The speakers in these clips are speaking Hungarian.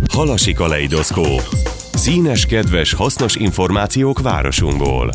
Halasi kaleidoszkóp. Színes, kedves, hasznos információk városunkból.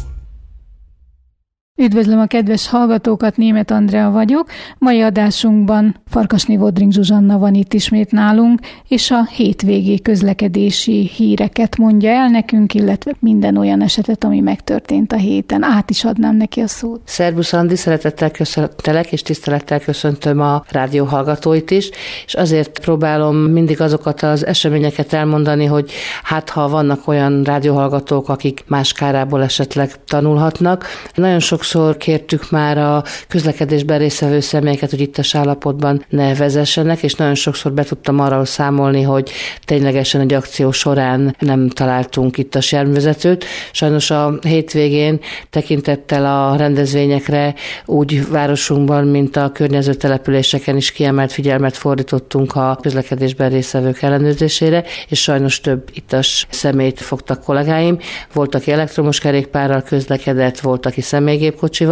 Üdvözlöm a kedves hallgatókat, Németh Andrea vagyok. Mai adásunkban Farkasné Vodring Zsuzsanna van itt ismét nálunk, és a hétvégi közlekedési híreket mondja el nekünk, illetve minden olyan esetet, ami megtörtént a héten. Át is adnám neki a szót. Szerbusz Andi, szeretettel köszöntelek, és tisztelettel köszöntöm a rádió hallgatóit is, és azért próbálom mindig azokat az eseményeket elmondani, hogy hát ha vannak olyan rádióhallgatók, akik más kárából esetleg tanulhatnak. Nagyon sokszor kértük már a közlekedésben résztvevő személyeket, hogy ittas állapotban ne vezessenek, és nagyon sokszor be tudtam arról számolni, hogy ténylegesen egy akció során nem találtunk ittas járművezetőt. Sajnos a hétvégén tekintettel a rendezvényekre úgy városunkban, mint a környező településeken is kiemelt figyelmet fordítottunk a közlekedésben résztvevők ellenőrzésére, és sajnos több ittas személyt fogtak kollégáim. Volt, aki elektromos kerékpárral közlekedett, volt, aki személygépkocsival,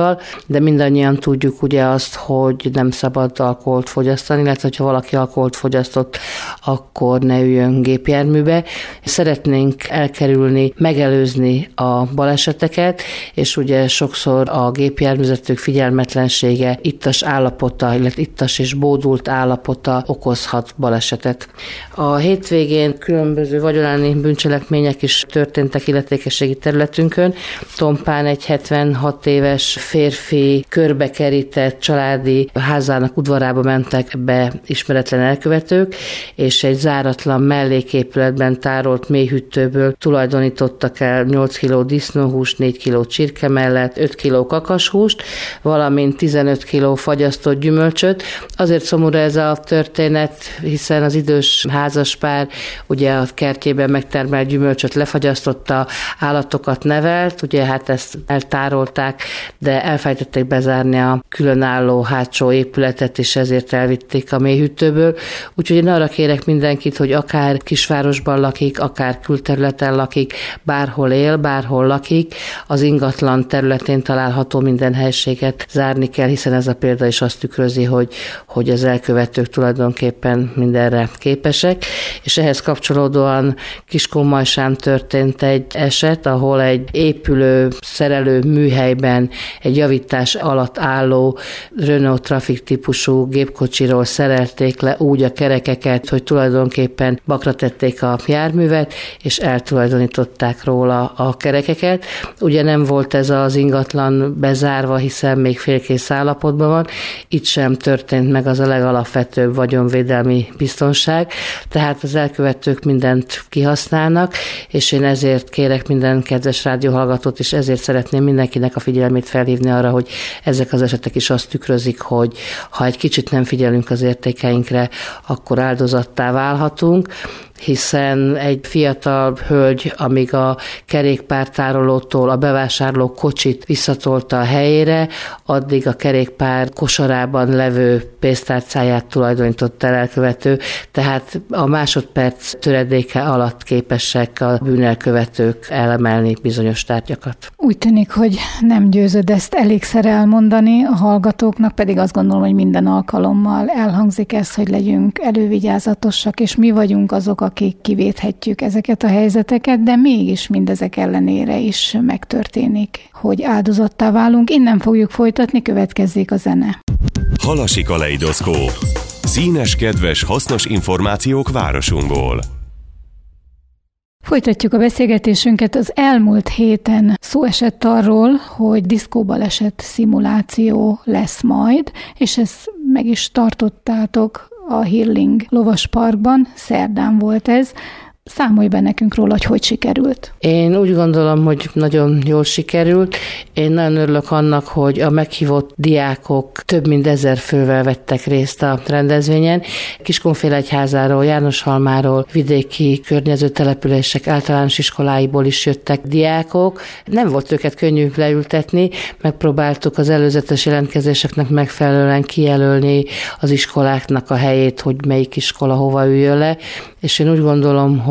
de mindannyian tudjuk ugye azt, hogy nem szabad alkoholt fogyasztani, illetve hogyha valaki alkoholt fogyasztott, akkor ne üljön gépjárműbe. Szeretnénk elkerülni, megelőzni a baleseteket, és ugye sokszor a gépjárművezetők figyelmetlensége, ittas állapota, illetve ittas és bódult állapota okozhat balesetet. A hétvégén különböző vagyonelleni bűncselekmények is történtek illetékességi területünkön. Tompán egy 76 éves férfi körbekerített családi házának udvarába mentek be ismeretlen elkövetők, és egy záratlan melléképületben tárolt mélyhűtőből tulajdonítottak el 8 kg disznóhúst, 4 kg csirke mellett, 5 kg kakashúst, valamint 15 kg fagyasztott gyümölcsöt. Azért szomorú ez a történet, hiszen az idős házaspár ugye a kertjében megtermelt gyümölcsöt lefagyasztotta, állatokat nevelt, ugye hát ezt eltárolták, de elfelejtették bezárni a különálló hátsó épületet, és ezért elvitték a mélyhűtőből. Úgyhogy én arra kérek mindenkit, hogy akár kisvárosban lakik, akár külterületen lakik, bárhol él, bárhol lakik, az ingatlan területén található minden helységet zárni kell, hiszen ez a példa is azt tükrözi, hogy az elkövetők tulajdonképpen mindenre képesek. És ehhez kapcsolódóan Kiskunmajsán történt egy eset, ahol egy épülő, szerelő műhelyben egy javítás alatt álló Renault Trafic típusú gépkocsiról szerelték le úgy a kerekeket, hogy tulajdonképpen bakra tették a járművet, és eltulajdonították róla a kerekeket. Ugye nem volt ez az ingatlan bezárva, hiszen még félkész állapotban van, itt sem történt meg az a legalapvetőbb vagyonvédelmi biztonság, tehát az elkövetők mindent kihasználnak, és én ezért kérek minden kedves rádióhallgatót, és ezért szeretném mindenkinek a figyelmét felhívni arra, hogy ezek az esetek is azt tükrözik, hogy ha egy kicsit nem figyelünk az értékeinkre, akkor áldozattá válhatunk, hiszen egy fiatal hölgy, amíg a kerékpártárolótól a bevásárló kocsit visszatolta a helyére, addig a kerékpár kosarában levő pénztárcáját tulajdonított el elkövető, tehát a másodperc töredéke alatt képesek a bűnelkövetők elemelni bizonyos tárgyakat. Úgy tűnik, hogy nem győzöd ezt elégszer elmondani a hallgatóknak, pedig azt gondolom, hogy minden alkalommal elhangzik ez, hogy legyünk elővigyázatosak, és mi vagyunk azok, akik kivéthetjük ezeket a helyzeteket, de mégis mindezek ellenére is megtörténik, hogy áldozattá válunk. Innen fogjuk folytatni, következzék a zene. Halasi kaleidoszkóp. Színes, kedves, hasznos információk városunkból. Folytatjuk a beszélgetésünket. Az elmúlt héten szó esett arról, hogy diszkóbaleset szimuláció lesz majd, és ezt meg is tartottátok a Healing Lovasparkban, szerdán volt ez. Számolj be nekünk róla, hogy sikerült. Én úgy gondolom, hogy nagyon jól sikerült. Én nagyon örülök annak, hogy a meghívott diákok több mint 1000 fővel vettek részt a rendezvényen. Kiskunfélegyházáról, Jánoshalmáról, vidéki környező települések általános iskoláiból is jöttek diákok. Nem volt őket könnyű leültetni, megpróbáltuk az előzetes jelentkezéseknek megfelelően kijelölni az iskoláknak a helyét, hogy melyik iskola hova üljön le, és én úgy gondolom,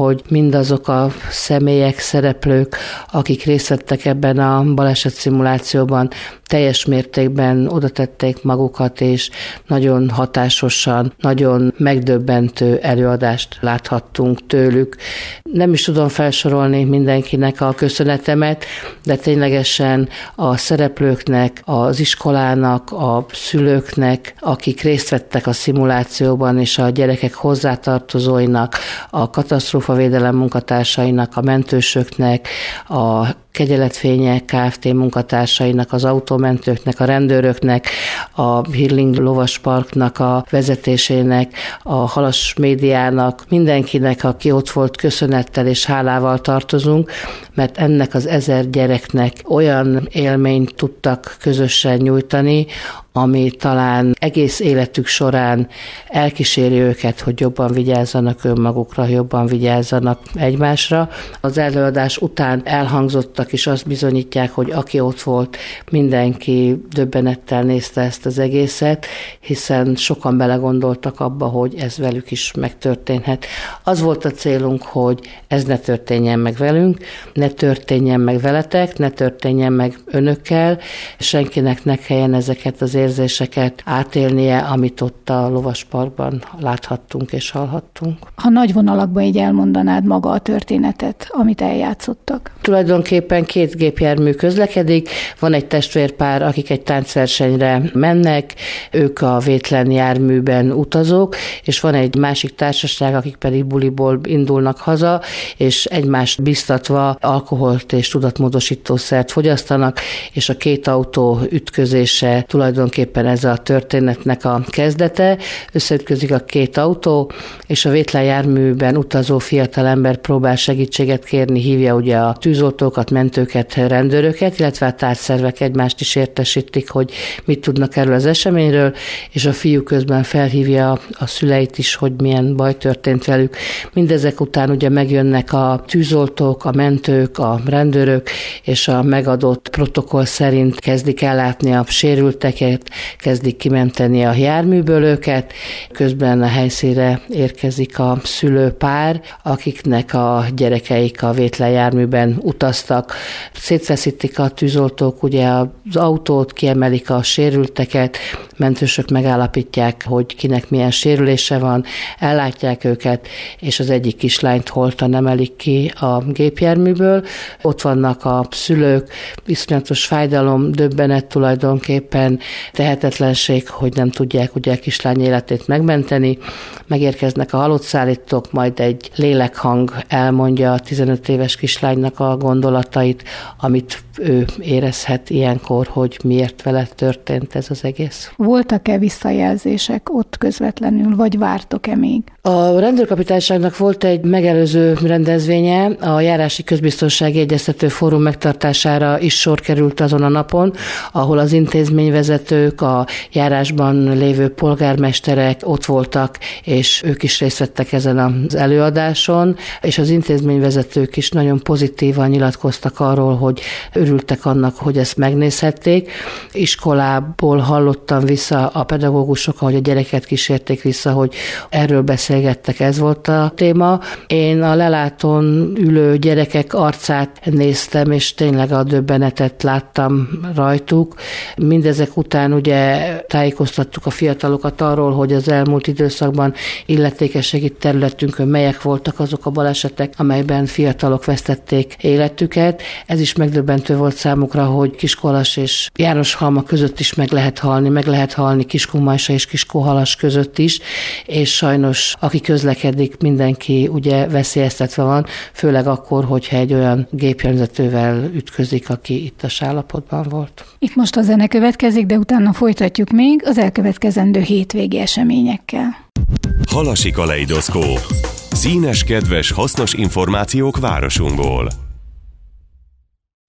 hogy mindazok a személyek, szereplők, akik részt vettek ebben a baleset-szimulációban, teljes mértékben odatették magukat, és nagyon hatásosan, nagyon megdöbbentő előadást láthattunk tőlük. Nem is tudom felsorolni mindenkinek a köszönetemet, de ténylegesen a szereplőknek, az iskolának, a szülőknek, akik részt vettek a szimulációban, és a gyerekek hozzátartozóinak, a katasztrófavédelem munkatársainak, a mentősöknek, a Kegyeletfények Kft. Munkatársainak, az autómentőknek, a rendőröknek, a Healing Lovasparknak a vezetésének, a Halas médiának, mindenkinek, aki ott volt, köszönettel és hálával tartozunk, mert ennek az 1000 gyereknek olyan élményt tudtak közösen nyújtani, ami talán egész életük során elkíséri őket, hogy jobban vigyázzanak önmagukra, jobban vigyázzanak egymásra. Az előadás után elhangzottak, és azt bizonyítják, hogy aki ott volt, mindenki döbbenettel nézte ezt az egészet, hiszen sokan belegondoltak abba, hogy ez velük is megtörténhet. Az volt a célunk, hogy ez ne történjen meg velünk, ne történjen meg veletek, ne történjen meg önökkel, senkinek ne kelljen ezeket az érzéseket átélnie, amit ott a Lovasparkban láthattunk és hallhattunk. Ha nagy vonalakban így elmondanád maga a történetet, amit eljátszottak? Tulajdonképpen 2 gépjármű közlekedik, van egy testvérpár, akik egy táncversenyre mennek, ők a vétlen járműben utazók, és van egy másik társaság, akik pedig buliból indulnak haza, és egymást biztatva alkoholt és tudatmódosítószert fogyasztanak, és a 2 autó ütközése tulajdonképpen ez a történetnek a kezdete. Összeütközik a 2 autó, és a vétlen járműben utazó fiatalember próbál segítséget kérni, hívja ugye a tűzoltókat, mentőket, rendőröket, illetve a társzervek egymást is értesítik, hogy mit tudnak erről az eseményről, és a fiú közben felhívja a szüleit is, hogy milyen baj történt velük. Mindezek után ugye megjönnek a tűzoltók, a mentők, a rendőrök, és a megadott protokoll szerint kezdik ellátni a sérülteket, kezdik kimenteni a járműből őket, közben a helyszínre érkezik a szülőpár, akiknek a gyerekeik a vétlen járműben utaztak. Szétfeszítik a tűzoltók ugye az autót, kiemelik a sérülteket, mentősök megállapítják, hogy kinek milyen sérülése van, ellátják őket, és az egyik kislányt holtan emelik ki a gépjárműből. Ott vannak a szülők, iszonyatos fájdalom, döbbenet tulajdonképpen, tehetetlenség, hogy nem tudják ugye a kislány életét megmenteni. Megérkeznek a halottszállítók, majd egy lélekhang elmondja a 15 éves kislánynak a gondolatait, amit ő érezhet ilyenkor, hogy miért vele történt ez az egész. Voltak-e visszajelzések ott közvetlenül, vagy vártok-e még? A rendőrkapitányságnak volt egy megelőző rendezvénye, a Járási Közbiztonsági Egyeztető Fórum megtartására is sor került azon a napon, ahol az intézményvezetők, a járásban lévő polgármesterek ott voltak, és ők is részt vettek ezen az előadáson, és az intézményvezetők is nagyon pozitívan nyilatkoztak arról, hogy örültek annak, hogy ezt megnézhették. Iskolából hallottam vissza a pedagógusok, ahogy a gyereket kísérték vissza, hogy erről beszélgettek, ez volt a téma. Én a lelátón ülő gyerekek arcát néztem, és tényleg a döbbenetet láttam rajtuk. Mindezek után ugye tájékoztattuk a fiatalokat arról, hogy az elmúlt időszakban illetékességi területünkön melyek voltak azok a balesetek, amelyben fiatalok vesztették életüket. Ez is megdöbbentő volt számukra, hogy Kiskolas és Jánoshalma között is meg lehet halni Kiskunmajsa és Kiskóhalas között is, és sajnos aki közlekedik, mindenki ugye veszélyeztetve van, főleg akkor, hogyha egy olyan gépjárművezetővel ütközik, aki ittas állapotban volt. Itt most a zene következik, de utána folytatjuk még az elkövetkezendő hétvégi eseményekkel. Halasi kaleidoszkóp. Színes, kedves, hasznos információk városunkból.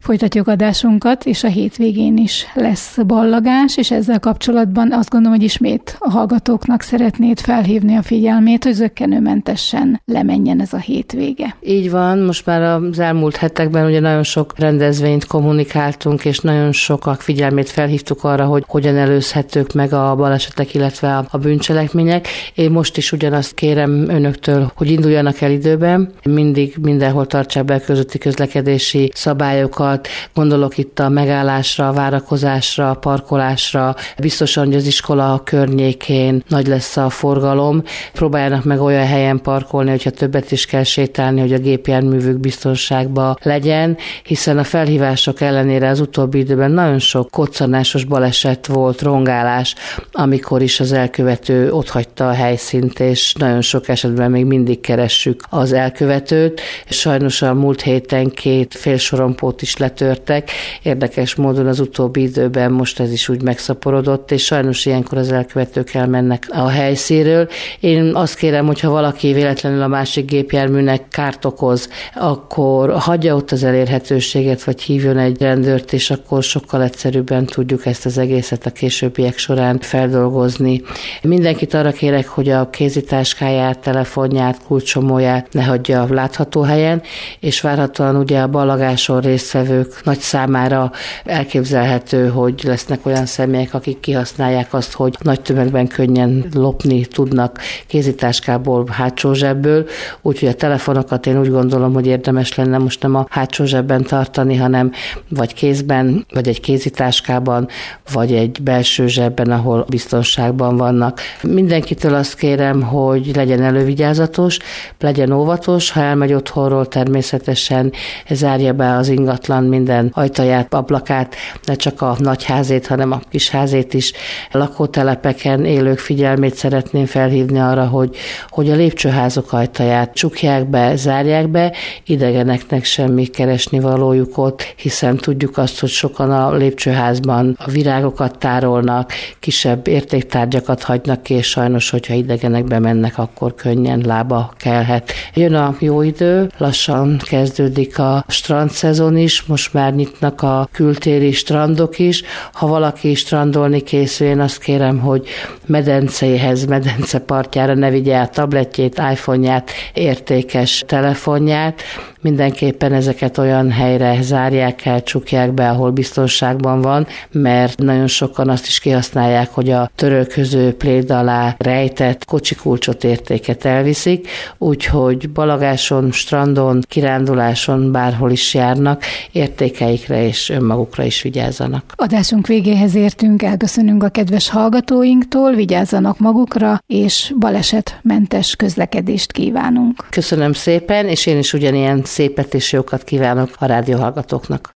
Folytatjuk adásunkat, és a hétvégén is lesz ballagás, és ezzel kapcsolatban azt gondolom, hogy ismét a hallgatóknak szeretnéd felhívni a figyelmét, hogy zökkenőmentesen lemenjen ez a hétvége. Így van, most már az elmúlt hetekben ugye nagyon sok rendezvényt kommunikáltunk, és nagyon sokak figyelmét felhívtuk arra, hogy hogyan előzhetők meg a balesetek, illetve a bűncselekmények. Én most is ugyanazt kérem önöktől, hogy induljanak el időben, mindig mindenhol tartsák be a közúti közlekedési szabályokat. Gondolok itt a megállásra, a várakozásra, a parkolásra. Biztosan, hogy az iskola környékén nagy lesz a forgalom. Próbáljanak meg olyan helyen parkolni, hogyha többet is kell sétálni, hogy a gépjárművük biztonságban legyen, hiszen a felhívások ellenére az utóbbi időben nagyon sok koccanásos baleset volt, rongálás, amikor is az elkövető otthagyta a helyszínt, és nagyon sok esetben még mindig keressük az elkövetőt. Sajnos a múlt héten 2 félsorompót is letörtek. Érdekes módon az utóbbi időben most ez is úgy megszaporodott, és sajnos ilyenkor az elkövetők elmennek a helyszínről. Én azt kérem, hogyha valaki véletlenül a másik gépjárműnek kárt okoz, akkor hagyja ott az elérhetőséget, vagy hívjon egy rendőrt, és akkor sokkal egyszerűbben tudjuk ezt az egészet a későbbiek során feldolgozni. Mindenkit arra kérek, hogy a kézitáskáját, telefonját, kulcsomóját ne hagyja látható helyen, és várhatóan ugye a ballagáson résztvevők nagy számára elképzelhető, hogy lesznek olyan személyek, akik kihasználják azt, hogy nagy tömegben könnyen lopni tudnak kézitáskából, hátsó zsebből, úgyhogy a telefonokat én úgy gondolom, hogy érdemes lenne most nem a hátsó zsebben tartani, hanem vagy kézben, vagy egy kézitáskában, vagy egy belső zsebben, ahol biztonságban vannak. Mindenkitől azt kérem, hogy legyen elővigyázatos, legyen óvatos, ha elmegy otthonról, természetesen zárja be az ingatlan minden ajtaját, ablakát, ne csak a nagyházét, hanem a kisházét is. A lakótelepeken élők figyelmét szeretném felhívni arra, hogy a lépcsőházok ajtaját csukják be, zárják be, idegeneknek semmi keresni valójuk ott, hiszen tudjuk azt, hogy sokan a lépcsőházban a virágokat tárolnak, kisebb értéktárgyakat hagynak ki, és sajnos, hogyha idegenek bemennek, akkor könnyen lába kelhet. Jön a jó idő, lassan kezdődik a strandszezon is, most már nyitnak a kültéri strandok is. Ha valaki strandolni készül, én azt kérem, hogy medencéhez, medencepartjára ne vigye el tabletjét, iPhone-ját, értékes telefonját. Mindenképpen ezeket olyan helyre zárják el, csukják be, ahol biztonságban van, mert nagyon sokan azt is kihasználják, hogy a törölköző pléd alá rejtett kocsikulcsot, értéket elviszik, úgyhogy balagáson, strandon, kiránduláson, bárhol is járnak, értékeikre és önmagukra is vigyázzanak. Adásunk végéhez értünk, elköszönünk a kedves hallgatóinktól, vigyázzanak magukra, és balesetmentes közlekedést kívánunk. Köszönöm szépen, és én is ugyanilyen szépet és jókat kívánok a rádióhallgatóknak.